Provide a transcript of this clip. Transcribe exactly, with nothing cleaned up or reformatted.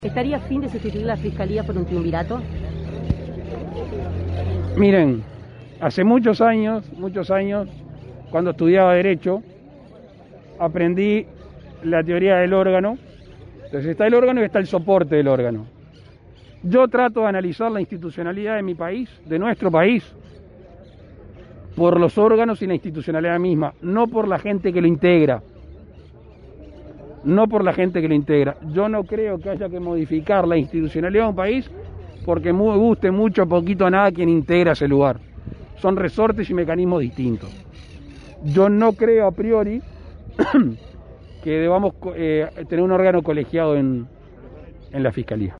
¿Estaría a fin de sustituir la Fiscalía por un triunvirato? Miren, hace muchos años, muchos años, cuando estudiaba Derecho, aprendí la teoría del órgano. Entonces está el órgano y está el soporte del órgano. Yo trato de analizar la institucionalidad de mi país, de nuestro país, por los órganos y la institucionalidad misma, no por la gente que lo integra. No por la gente que lo integra. Yo no creo que haya que modificar la institucionalidad de un país porque me guste mucho o poquito a nada quien integra ese lugar. Son resortes y mecanismos distintos. Yo no creo a priori que debamos eh, tener un órgano colegiado en, en la Fiscalía.